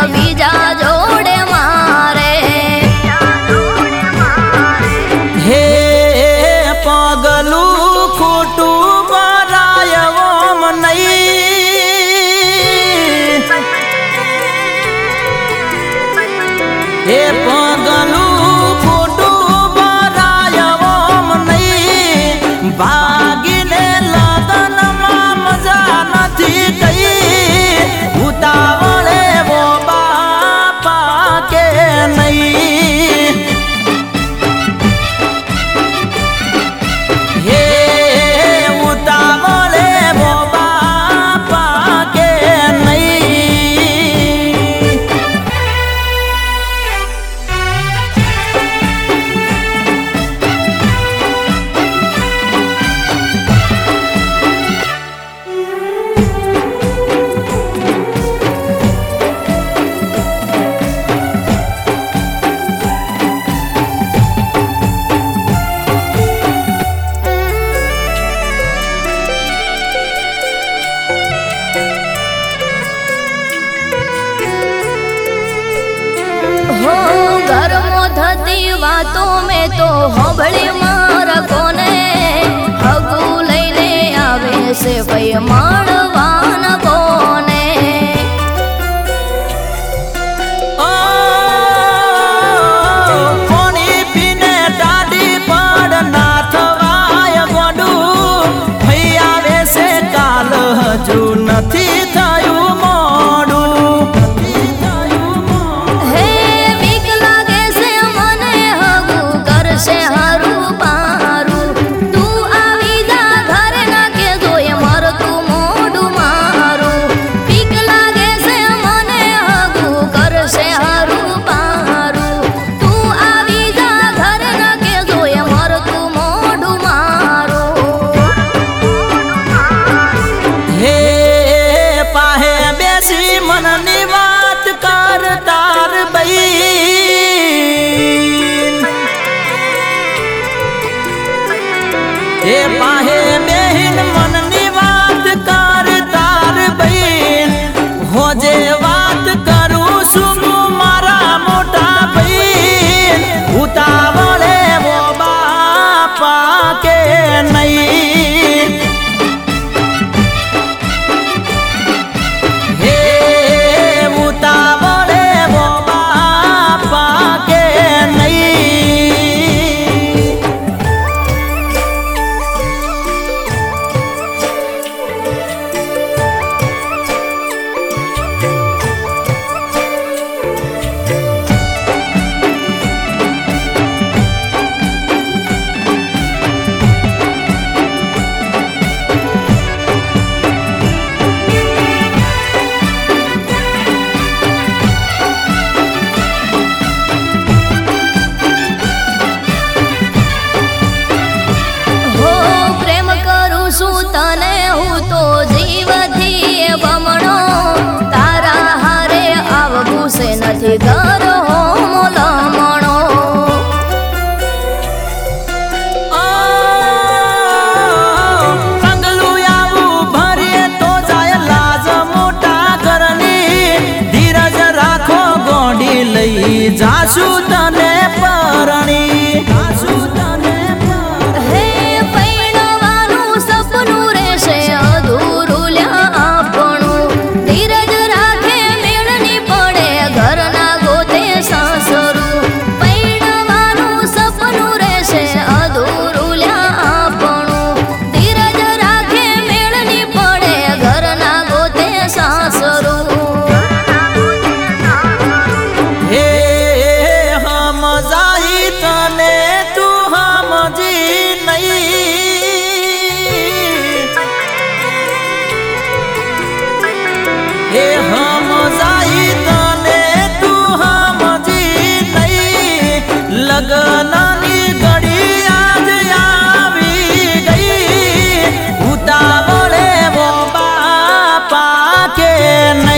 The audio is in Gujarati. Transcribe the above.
બીજા જોડે મારે હે પગલું ખોટું ભરાય ઓમ નહીં હે પગલું ખોટું ભરાય ઓમ નહીં ભાગીને લગનમાં મજા નથી કઈ ઉતાવળે વો બાપા કે નહીં હે ઉતાવળે વો બાપા કે નહીં થતી વાતો મેં તો હંભળી મારા કોને હગું લઈને આવે છે ભાઈ મળવાન કોને પાણી પીને દાડી પડ ના થવાય ગોડું ભાઈ આવે છે કાલ હજુ નથી થયું મોડું કરશે હારું પારું તું આવી જા ઘરે ના કેજો એ મરતું મોઢું મારું બીક લાગે છે મને હગું કરશે હારું પારું તું આવી જા ઘરે ના કેજો એ મરતું મોઢું મારું હે પાહે બેસી મનની વાત કર તાર બઈ હે પાહે બેહીન મનની વાત કર તાર બહેન હોજે વાત કરું છું મારા મોટા બહેન ઉતાવળે વો બાપા કે નહીં હે ઉતાવળે વો બાપા કે નહીં તને હું તો જીવથી બમણો તારા હારે આવવું છે નથી કરો લમણો પગલું આવું ભરીએ તો જાય લાજ મોટા ઘરની ધીરજ રાખો ગોડી લઈ જાશું તને પરણી હે હમ જાઈ તને તું સમજી નહીં લગનની ઘડી આજ આવી ગઈ ઉતાવળે વો બાપા કે